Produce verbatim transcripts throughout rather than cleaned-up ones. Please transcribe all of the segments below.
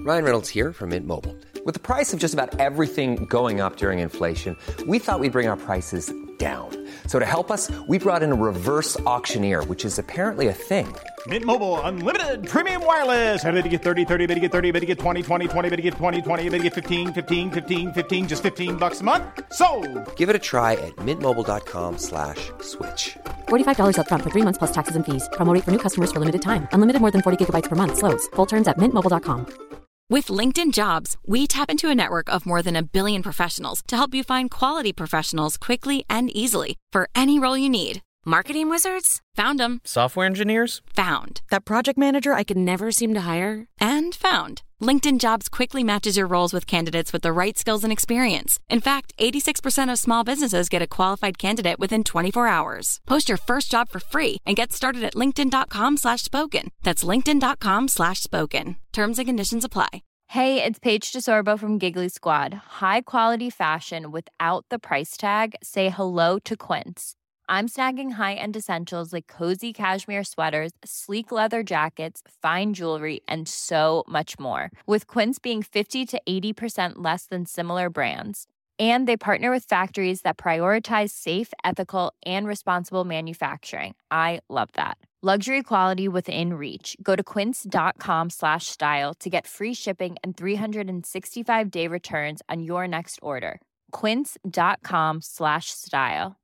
Ryan Reynolds here from Mint Mobile. With the price of just about everything going up during inflation, we thought we'd bring our prices down. So to help us, we brought in a reverse auctioneer, which is apparently a thing. Mint Mobile Unlimited Premium Wireless. How to get thirty, thirty, how to get thirty, how to get twenty, twenty, twenty, how to get twenty, twenty, how to get fifteen, fifteen, fifteen, fifteen, just fifteen bucks a month? Sold! Give it a try at mintmobile.com slash switch. forty-five dollars up front for three months plus taxes and fees. Promo rate for new customers for limited time. Unlimited more than forty gigabytes per month. Slows full terms at mint mobile dot com. With LinkedIn Jobs, we tap into a network of more than a billion professionals to help you find quality professionals quickly and easily for any role you need. Marketing wizards? Found them. Software engineers? Found. That project manager I could never seem to hire? And found. LinkedIn Jobs quickly matches your roles with candidates with the right skills and experience. In fact, eighty-six percent of small businesses get a qualified candidate within twenty-four hours. Post your first job for free and get started at linkedin.com slash spoken. That's linkedin.com slash spoken. Terms and conditions apply. Hey, it's Paige DeSorbo from Giggly Squad. High quality fashion without the price tag. Say hello to Quince. I'm snagging high-end essentials like cozy cashmere sweaters, sleek leather jackets, fine jewelry, and so much more. With Quince being fifty to eighty percent less than similar brands. And they partner with factories that prioritize safe, ethical, and responsible manufacturing. I love that. Luxury quality within reach. Go to quince.com slash style to get free shipping and three sixty-five day returns on your next order. Quince.com slash style.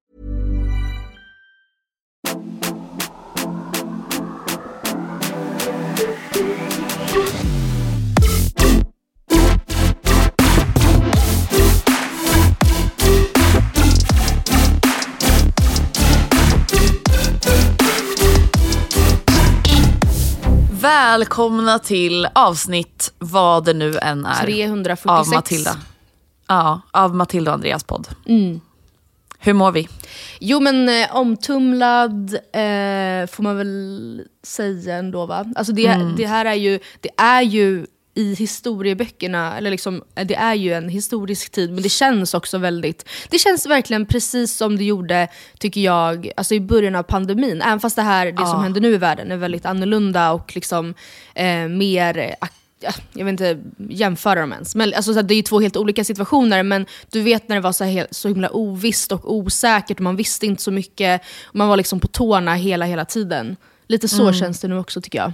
Välkomna till avsnitt, vad det nu än är, trehundrafyrtiosex av Matilda. Ja, av Matilda och Andreas podd. Mm. Hur mår vi? Jo men eh, omtumlad eh, får man väl säga ändå, va? Alltså det, mm. det här är ju, det är ju i historieböckerna, eller liksom, det är ju en historisk tid, men det känns också väldigt, det känns verkligen precis som det gjorde, tycker jag, alltså i början av pandemin, även fast det här, det ja. som händer nu i världen är väldigt annorlunda och liksom eh, mer, jag vet inte jämföra dem ens, men alltså, så det är ju två helt olika situationer, men du vet när det var så, här, så himla ovisst och osäkert och man visste inte så mycket och man var liksom på tårna hela, hela tiden. Lite så mm. känns det nu också, tycker jag.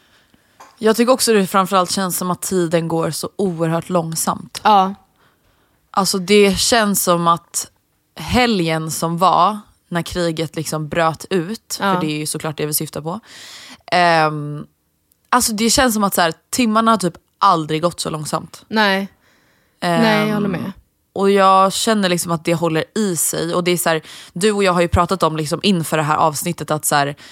Jag tycker också det framförallt känns som att tiden går så oerhört långsamt. Ja. Alltså det känns som att helgen som var, när kriget liksom bröt ut, ja. för det är ju såklart det vi syftar på. Um, alltså det känns som att så här, timmarna har typ aldrig gått så långsamt. Nej, um, Nej jag håller med. Och jag känner liksom att det håller i sig. Och det är så här, du och jag har ju pratat om liksom inför det här avsnittet att så här,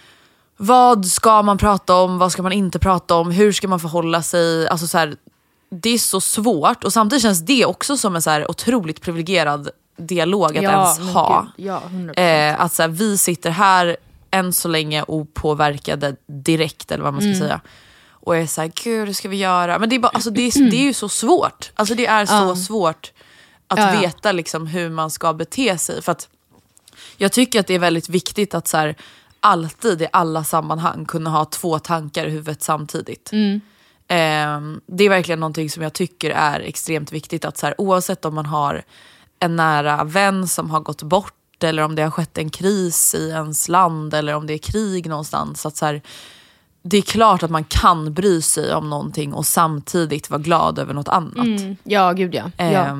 vad ska man prata om? Vad ska man inte prata om? Hur ska man förhålla sig? Alltså så här, det är så svårt. Och samtidigt känns det också som en så här otroligt privilegierad dialog att ja, ens ha. Ja, eh, att så här, vi sitter här än så länge opåverkade direkt, eller vad man ska mm. säga. Och jag är så här, gud, hur ska vi göra? Men det är, bara, alltså, det är, det är ju så svårt. Alltså det är så ja. svårt att ja, ja. veta liksom, hur man ska bete sig. För att jag tycker att det är väldigt viktigt att så här, alltid i alla sammanhang kunna ha två tankar i huvudet samtidigt. Mm. Eh, det är verkligen någonting som jag tycker är extremt viktigt. Att så här, oavsett om man har en nära vän som har gått bort, eller om det har skett en kris i ens land, eller om det är krig någonstans. Att så här, det är klart att man kan bry sig om någonting och samtidigt vara glad över något annat. Mm. Ja, gud ja. Eh, ja.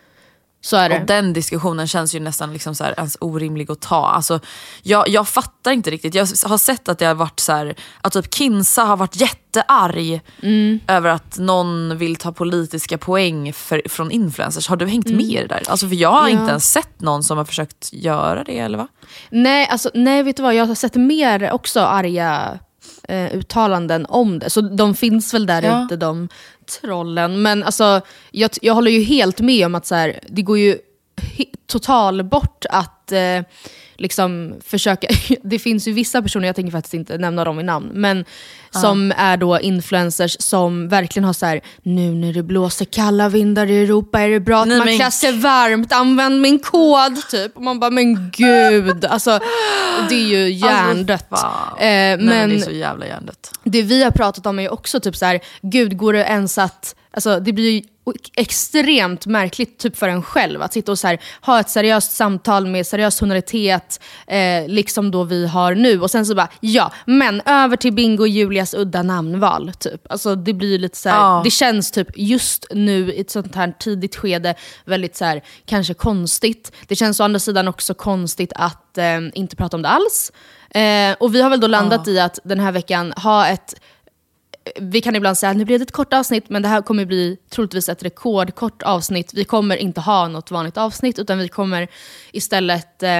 Så är det. Och den diskussionen känns ju nästan liksom så här ens orimlig att ta. Alltså, jag, jag fattar inte riktigt. Jag har sett att det har varit så här, att typ Kinsa har varit jättearg mm. över att någon vill ta politiska poäng för, från influencers. Har du hängt mm. med i det där? Alltså, för jag har ja. inte ens sett någon som har försökt göra det, eller va? Nej, alltså, nej, vet du vad? Jag har sett mer också arga eh, uttalanden om det. Så de finns väl där ja. ute, de trollen. Men alltså, jag, jag håller ju helt med om att så här, det går ju he- total bort att eh, liksom försöka, det finns ju vissa personer, jag tänker faktiskt inte nämna dem i namn, men som uh. är då influencers som verkligen har så här: nu när det blåser kalla vindar i Europa är det bra att Nej, man men... klär sig varmt, använd min kod typ. Och man bara, men gud, alltså det är ju hjärndött. Alltså, eh, men, men det är så jävla hjärndött. Det vi har pratat om är ju också typ så här: gud, går det ens att, alltså det blir ju extremt märkligt typ för en själv att sitta och så här, ha ett seriöst samtal med seriös tonalitet eh, liksom då vi har nu, och sen så bara, ja, men över till Bingo och Julias udda namnval typ. Alltså det blir lite så här, oh. det känns typ just nu i ett sånt här tidigt skede väldigt så här, kanske konstigt. Det känns å andra sidan också konstigt att eh, inte prata om det alls. Eh, och vi har väl då landat oh. i att den här veckan ha ett, vi kan ibland säga att nu blir det ett kort avsnitt, men det här kommer bli troligtvis ett rekordkort avsnitt. Vi kommer inte ha något vanligt avsnitt, utan vi kommer istället eh,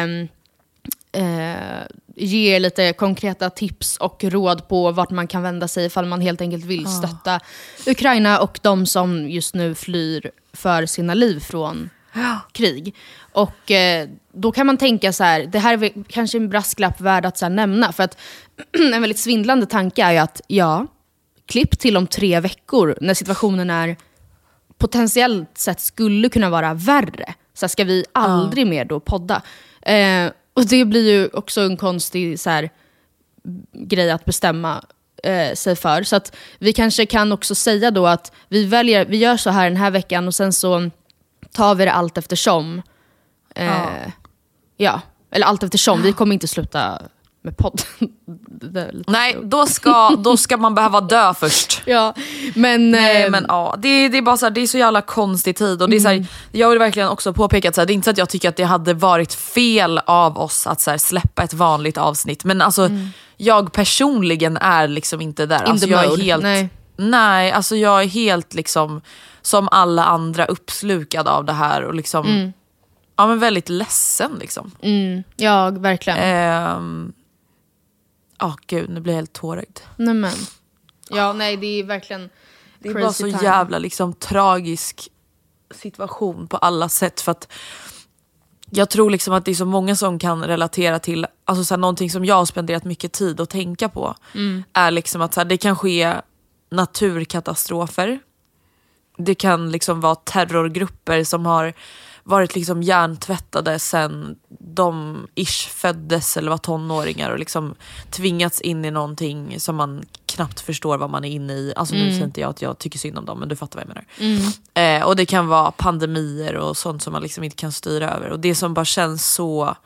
eh, ge lite konkreta tips och råd på vart man kan vända sig ifall man helt enkelt vill stötta oh. Ukraina och de som just nu flyr för sina liv från ja. krig. Och eh, då kan man tänka så här, det här är kanske en brasklapp värd att så här nämna, för att en väldigt svindlande tanke är ju att ja, klipp till om tre veckor när situationen är potentiellt sett skulle kunna vara värre. Så ska vi aldrig uh. mer då podda. Eh, och det blir ju också en konstig så här, grej att bestämma eh, sig för. Så att vi kanske kan också säga då att vi väljer, vi gör så här den här veckan och sen så tar vi det allt eftersom. Eh, uh. Ja, eller allt eftersom. Vi kommer inte sluta med podden. Nej, då ska, då ska man behöva dö först. Ja, men Nej, eh, men ja, det, det är bara så här, det är så jävla konstig tid och det är så här, jag vill verkligen också påpeka att så här, det är inte så att jag tycker att det hade varit fel av oss att så här, släppa ett vanligt avsnitt, men alltså mm. jag personligen är liksom inte där. In alltså the jag mode. är helt Nej. Nej, alltså jag är helt liksom som alla andra uppslukad av det här och liksom mm. ja, men väldigt ledsen liksom. Mm. Ja, verkligen. Ehm Ja, oh, gud, nu blir jag helt tårögd. Nej, men. Ja, nej, det är verkligen det är bara så time. jävla liksom tragisk situation på alla sätt, för att jag tror liksom att det är så många som kan relatera till, alltså så här, någonting som jag har spenderat mycket tid att tänka på mm. är liksom att så här, det kan ske naturkatastrofer, det kan liksom vara terrorgrupper som har varit liksom hjärntvättade sen de ish föddes eller var tonåringar och liksom tvingats in i någonting som man knappt förstår vad man är inne i. Alltså mm. nu säger inte jag att jag tycker synd om dem, men du fattar vad jag menar. Mm. Eh, och det kan vara pandemier och sånt som man liksom inte kan styra över. Och det som bara känns så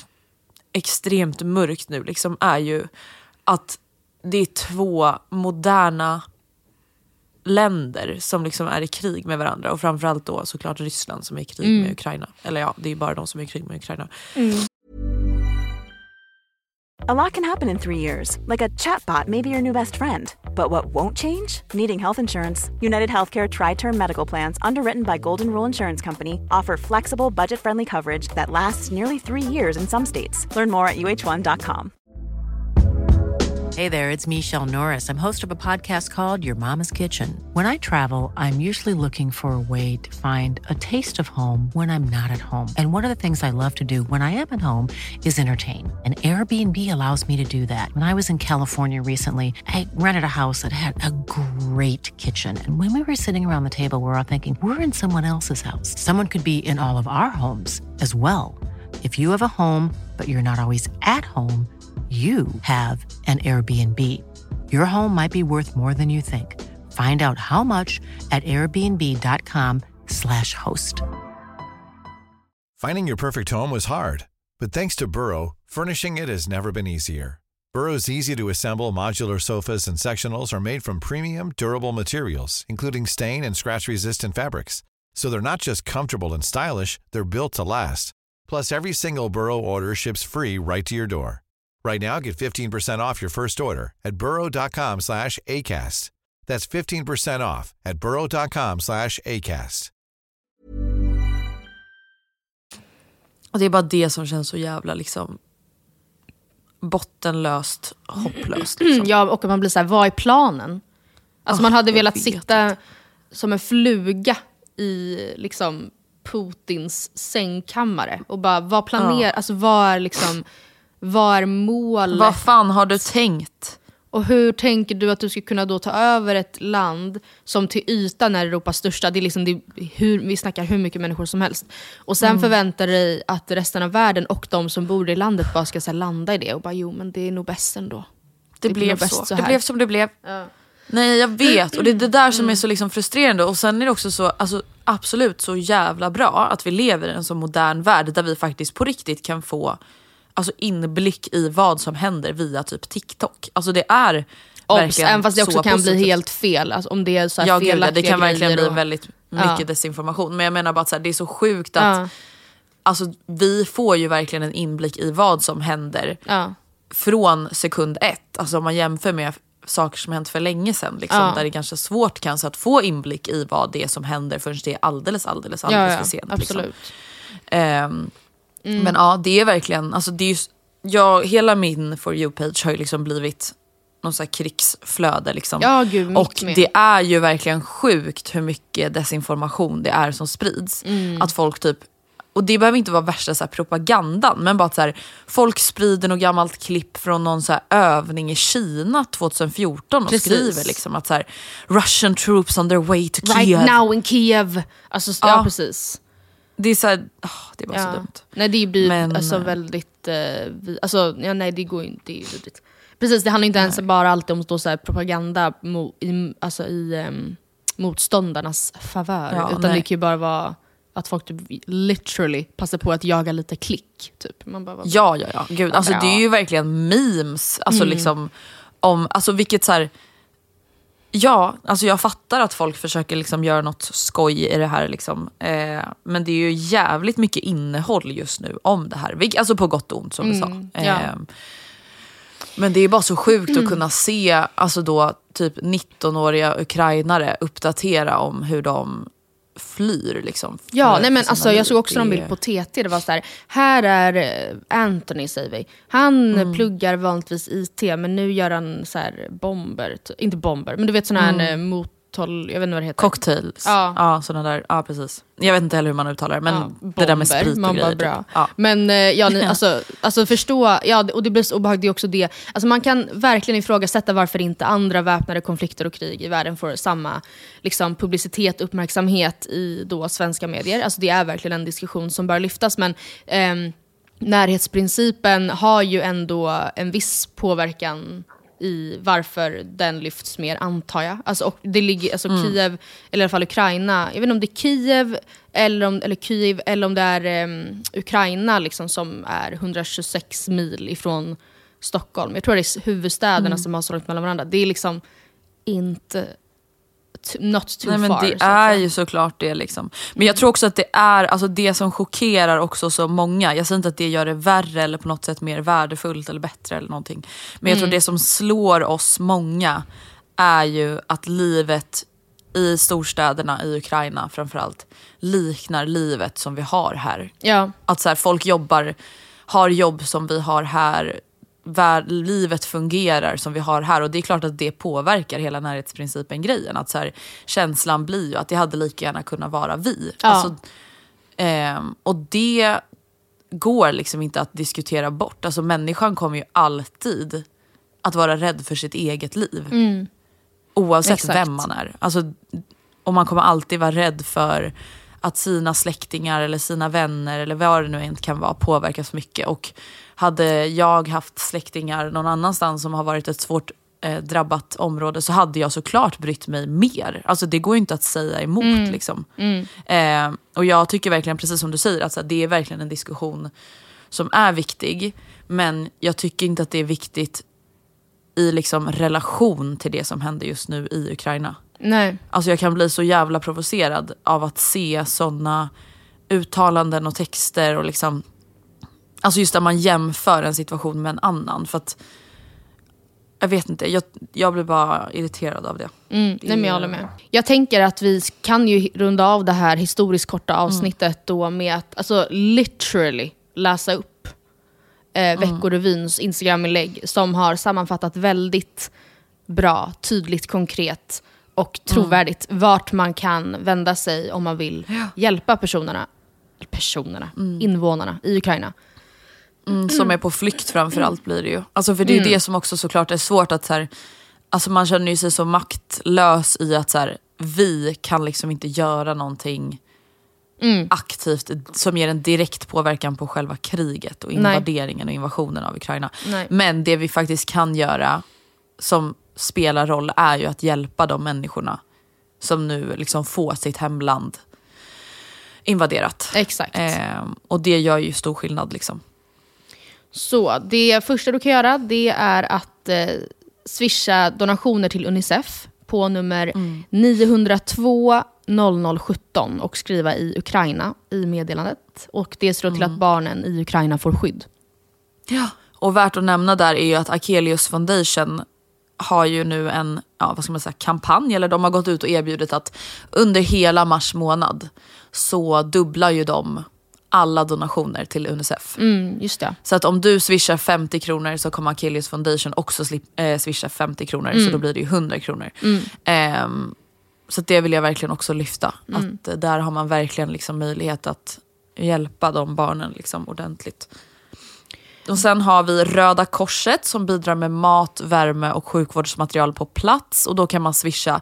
extremt mörkt nu liksom är ju att det är två moderna länder som liksom är i krig med varandra, och framförallt då såklart Ryssland som är i krig mm. med Ukraina. Eller ja, det är bara de som är i krig med Ukraina. Mm. A lot can happen in three years, like a chatbot may be your new best friend. But what won't change? Needing health insurance. United Healthcare Tri-Term Medical Plans, underwritten by Golden Rule Insurance Company, offer flexible, budget-friendly coverage that lasts nearly three years in some states. Learn more at U H one dot com. Hey there, it's Michelle Norris. I'm host of a podcast called Your Mama's Kitchen. When I travel, I'm usually looking for a way to find a taste of home when I'm not at home. And one of the things I love to do when I am at home is entertain. And Airbnb allows me to do that. When I was in California recently, I rented a house that had a great kitchen. And when we were sitting around the table, we were all thinking, we're in someone else's house. Someone could be in all of our homes as well. If you have a home, but you're not always at home, you have an Airbnb. Your home might be worth more than you think. Find out how much at airbnb.com slash host. Finding your perfect home was hard, but thanks to Burrow, furnishing it has never been easier. Burrow's easy-to-assemble modular sofas and sectionals are made from premium, durable materials, including stain and scratch-resistant fabrics. So they're not just comfortable and stylish, they're built to last. Plus, every single Burrow order ships free right to your door. Right now, get fifteen percent off your first order at burrow.com slash ACAST. That's fifteen percent off at burrow.com slash ACAST. Och det är bara det som känns så jävla liksom bottenlöst, hopplöst. Liksom. Ja, och man blir så här, vad är planen? Alltså oh, man hade velat sitta inte. som en fluga i liksom Putins sängkammare och bara vad planerar, ja. alltså vad är liksom vad är målet? Vad fan har du tänkt? Och hur tänker du att du ska kunna då ta över ett land som till ytan är Europas största? Det är liksom, det är hur, vi snackar hur mycket människor som helst. Och sen mm. förväntar dig att resten av världen och de som bor i landet bara ska så här, landa i det och bara jo men det är nog bäst ändå. Det, det blev så. så det blev som det blev. Ja. Nej jag vet och det är det där som mm. är så liksom frustrerande. Och sen är det också så alltså, absolut så jävla bra att vi lever i en så modern värld där vi faktiskt på riktigt kan få alltså inblick i vad som händer via typ TikTok. Alltså det är Obs, verkligen även fast det också så kan positivt. bli helt fel. Alltså, om det är så här ja, felaktiga gud, det kan verkligen bli och... väldigt mycket ja. desinformation. Men jag menar bara att så här, det är så sjukt att ja. alltså, vi får ju verkligen en inblick i vad som händer ja. från sekund ett. Alltså om man jämför med saker som hänt för länge sedan. Liksom, ja. Där det är ganska svårt kanske att få inblick i vad det är som händer förrän det är alldeles, alldeles, alldeles ja, ja. för sent. Absolut. Liksom. Um, mm. Men ja, det är verkligen... Alltså, det är ju, jag, hela min For You-page har ju liksom blivit någon sån här krigsflöde. Liksom. Ja, gud, och med. det är ju verkligen sjukt hur mycket desinformation det är som sprids. Mm. Att folk typ... Och det behöver inte vara värsta så här propagandan, men bara att så här, folk sprider något gammalt klipp från någon så här övning i Kina tjugohundrafjorton och Precis. skriver liksom att så här, Russian troops on their way to right Kiev. Right now in Kiev. Alltså, ja, ja precis. Det är så här, oh, det är bara ja. så dumt. Nej, det blir men, alltså väldigt uh, vi, alltså ja, nej det går inte, det är vidrigt. Precis, det handlar inte nej. ens bara alltid om att så här, propaganda mo, i, alltså i um, motståndarnas favör, ja, utan nej. det kan ju bara vara att folk typ literally passar på att jaga lite klick typ. Man bara, ja, ja, ja. Gud, alltså ja. det är ju verkligen memes. Alltså mm. liksom om, alltså vilket så här, ja, alltså jag fattar att folk försöker liksom göra något skoj i det här liksom. Eh, men det är ju jävligt mycket innehåll just nu om det här. Alltså på gott och ont som mm. vi sa. Eh, ja. Men det är bara så sjukt mm. att kunna se alltså då typ nittonåriga ukrainare uppdatera om hur de flyr liksom. Ja, för, nej men för alltså jag såg också det... en bild på T T. Det var så här, här är Anthony säger vi. Han mm. pluggar vanligtvis I T, men nu gör han så här bomber, inte bomber, men du vet såna här mm. mot jag vet inte vad det heter. Cocktails. Ja, ja såna där. Ja, precis. Jag vet inte heller hur man uttalar det, men ja, bomber, det där med sprit och man grejer. Bara bra. Typ. Ja. Men ja, ni, alltså, alltså förstå, ja, och det blir så obehagligt också det. Alltså man kan verkligen ifrågasätta varför inte andra väpnade konflikter och krig i världen får samma liksom, publicitet och uppmärksamhet i då svenska medier. Alltså det är verkligen en diskussion som bör lyftas, men ehm, närhetsprincipen har ju ändå en viss påverkan i varför den lyfts mer, antar jag. Alltså, och det ligger, alltså mm. Kiev, eller i alla fall Ukraina, jag vet inte om det är Kiev eller om, eller Kiev, eller om det är um, Ukraina liksom, som är etthundratjugosex mil ifrån Stockholm. Jag tror det är huvudstäderna mm. som har så långt mellan varandra. Det är liksom inte not too Nej, men far. det är ju såklart det liksom. Men jag tror också att det är alltså det som chockerar också så många. Jag säger inte att det gör det värre eller på något sätt mer värdefullt eller bättre eller någonting. Men jag mm. tror det som slår oss många är ju att livet i storstäderna i Ukraina framförallt liknar livet som vi har här. Ja. Att så här, folk jobbar, har jobb som vi har här. Vär, livet fungerar som vi har här, och det är klart att det påverkar hela närhetsprincipen grejen, att så här, känslan blir ju att det hade lika gärna kunnat vara vi. Ja. Alltså, eh, och det går liksom inte att diskutera bort. Alltså människan kommer ju alltid att vara rädd för sitt eget liv. Mm. Oavsett Exakt. vem man är. Alltså, och man kommer alltid vara rädd för att sina släktingar eller sina vänner eller vad det nu inte kan vara påverkas mycket. Och hade jag haft släktingar någon annanstans som har varit ett svårt eh, drabbat område, så hade jag såklart brytt mig mer. Alltså det går ju inte att säga emot mm. liksom. Mm. Eh, och jag tycker verkligen, precis som du säger, att så här, det är verkligen en diskussion som är viktig. Men jag tycker inte att det är viktigt i liksom relation till det som händer just nu i Ukraina. Nej. Alltså jag kan bli så jävla provocerad av att se såna uttalanden och texter och liksom, alltså just där man jämför en situation med en annan, för att jag vet inte, jag, jag blir bara irriterad av det. Mm, nej, men jag håller med. Jag tänker att vi kan ju runda av det här historiskt korta avsnittet mm. då med att alltså literally läsa upp eh, Veckorevyns Instagram-inlägg som har sammanfattat väldigt bra, tydligt, konkret och trovärdigt mm. vart man kan vända sig om man vill ja. hjälpa personerna personerna, mm. invånarna i Ukraina. Mm, som är på flykt framförallt blir det ju. Alltså för det är ju mm. det som också såklart är svårt att så här, alltså man känner ju sig så maktlös i att så här, vi kan liksom inte göra någonting mm. aktivt som ger en direkt påverkan på själva kriget och invaderingen Nej. och invasionen av Ukraina. Nej. Men det vi faktiskt kan göra som spelar roll är ju att hjälpa de människorna som nu liksom får sitt hemland invaderat. Exakt. Eh, och det gör ju stor skillnad liksom. Så det första du kan göra, det är att eh, swisha donationer till Unicef på nummer mm. nio noll två noll noll ett sju och skriva i Ukraina i meddelandet. Och det ser mm. till att barnen i Ukraina får skydd. Ja, och värt att nämna där är ju att Akelius Foundation har ju nu en, ja, vad ska man säga, kampanj, eller de har gått ut och erbjudit att under hela mars månad så dubblar ju de alla donationer till Unicef. Mm, just det. Så att om du swishar femtio kronor så kommer Akelius Foundation också slip, eh, swisha femtio kronor, mm. så då blir det ju hundra kronor. Mm. Eh, så att det vill jag verkligen också lyfta. Mm. Att där har man verkligen liksom möjlighet att hjälpa de barnen liksom ordentligt. Och sen har vi Röda Korset som bidrar med mat, värme och sjukvårdsmaterial på plats. Och då kan man swisha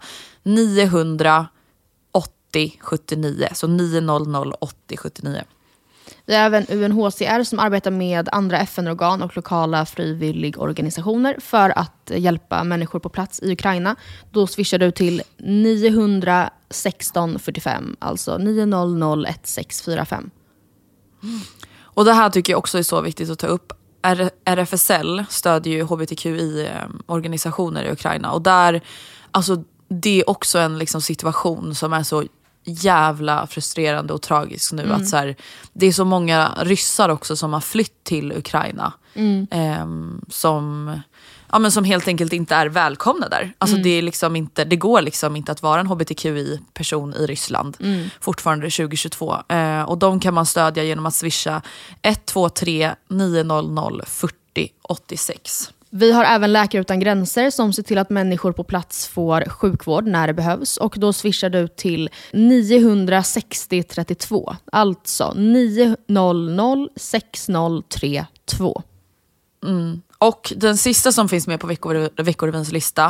nio åttio sjuttionio. Så nio noll noll åttio sjuttionio. Vi har även U N H C R som arbetar med andra F N-organ och lokala frivilligorganisationer för att hjälpa människor på plats i Ukraina. Då swishar du till nio ett sex fyra fem, alltså nio noll noll ett sex fyra fem. Mm. Och det här tycker jag också är så viktigt att ta upp. R F S L stödjer ju H B T Q I-organisationer i Ukraina. Och där, alltså, det är också en liksom situation som är så jävla frustrerande och tragisk nu. Mm. Att så här, det är så många ryssar också som har flytt till Ukraina. Mm. Eh, som, ja, men som helt enkelt inte är välkomna där. Alltså mm. det, är liksom inte, det går liksom inte att vara en H B T Q I-person i Ryssland. Mm. Fortfarande tjugo tjugotvå. Eh, och de kan man stödja genom att swisha ett två tre nio noll noll fyrtio åttiosex. Vi har även Läkare utan gränser som ser till att människor på plats får sjukvård när det behövs. Och då swishar du till nio sex noll tre två. Alltså nio noll noll sex noll tre två. Mm. Och den sista som finns med på veckor, Veckorevins lista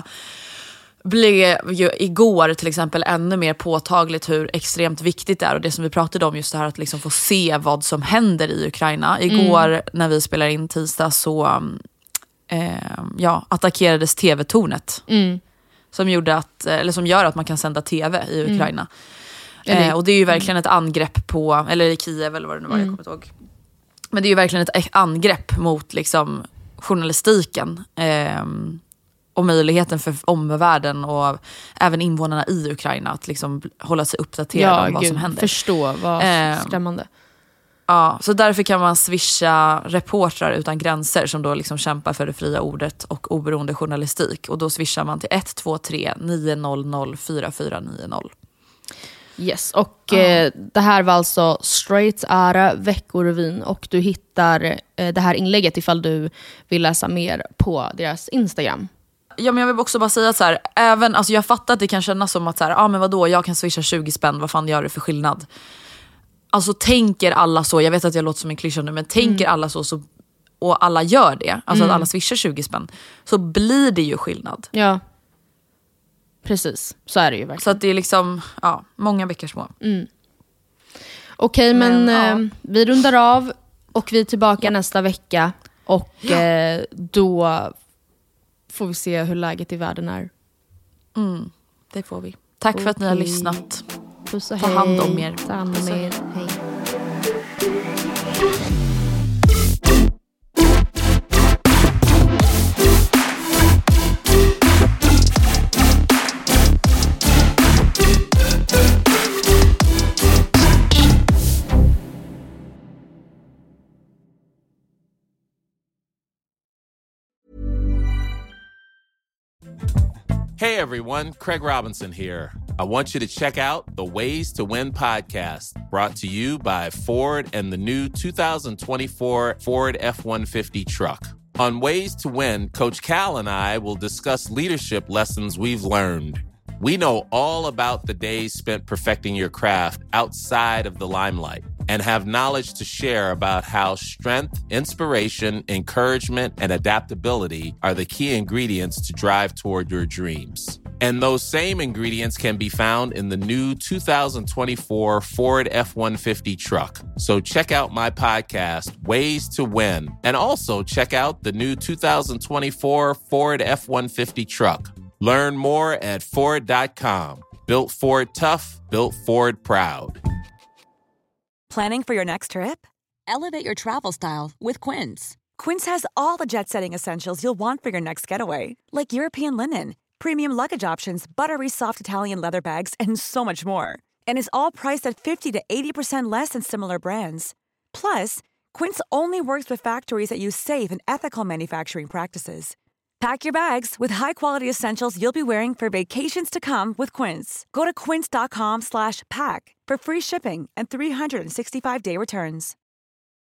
blev ju igår till exempel ännu mer påtagligt hur extremt viktigt det är. Och det som vi pratade om, just det här att liksom få se vad som händer i Ukraina. Igår mm. när vi spelar in tisdag så eh, ja, attackerades tv-tornet. Mm. Som, gjorde att, eller som gör att man kan sända tv i Ukraina. Mm. Eh, och det är ju verkligen ett angrepp på, eller i Kiev eller vad det nu var, mm. jag kommer ihåg. Men det är ju verkligen ett angrepp mot liksom journalistiken eh, och möjligheten för omvärlden och även invånarna i Ukraina att liksom hålla sig uppdaterade ja, om vad gud, som händer. Förstå vad eh, skrämmande. Ja, så därför kan man swisha reportrar utan gränser som då liksom kämpar för det fria ordet och oberoende journalistik. Och då swishar man till ett två tre nio noll noll fyra fyra nio noll. Yes, och uh. eh, det här var alltså Straight Ara Veckorevyn och du hittar eh, det här inlägget ifall du vill läsa mer på deras Instagram. Ja, men jag vill också bara säga att så här, även, alltså jag fattar att det kan kännas som att så här, ah, men vadå, jag kan swisha tjugo spänn, vad fan gör det för skillnad? Alltså tänker alla så, jag vet att jag låter som en klyscha nu, men tänker mm. alla så, så och alla gör det, alltså mm. att alla swishar tjugo spänn, så blir det ju skillnad. Ja. Precis, så är det ju verkligen. Så att det är liksom, ja, många bäckar små. Mm. Okej, okay, men, men ja. eh, vi rundar av och vi är tillbaka ja. nästa vecka. Och ja. eh, då får vi se hur läget i världen är. Mm, det får vi. Tack okay. för att ni har lyssnat. Puss och hej. Ta hand om er. Ta hand om er. Hej. Hey everyone, Craig Robinson here. I want you to check out the Ways to Win podcast, brought to you by Ford and the new two thousand twenty-four Ford F one fifty truck. On Ways to Win, Coach Cal and I will discuss leadership lessons we've learned. We know all about the days spent perfecting your craft outside of the limelight. and have knowledge to share about how strength, inspiration, encouragement, and adaptability are the key ingredients to drive toward your dreams. And those same ingredients can be found in the new two thousand twenty-four Ford F one fifty truck. So check out my podcast, Ways to Win, and also check out the new two thousand twenty-four Ford F one fifty truck. Learn more at Ford dot com. Built Ford tough, built Ford proud. Planning for your next trip? Elevate your travel style with Quince. Quince has all the jet-setting essentials you'll want for your next getaway, like European linen, premium luggage options, buttery soft Italian leather bags, and so much more. And is all priced at fifty to eighty percent less than similar brands. Plus, Quince only works with factories that use safe and ethical manufacturing practices. Pack your bags with high-quality essentials you'll be wearing for vacations to come with Quince. Go to quince dot com slash pack for free shipping and three sixty-five day returns.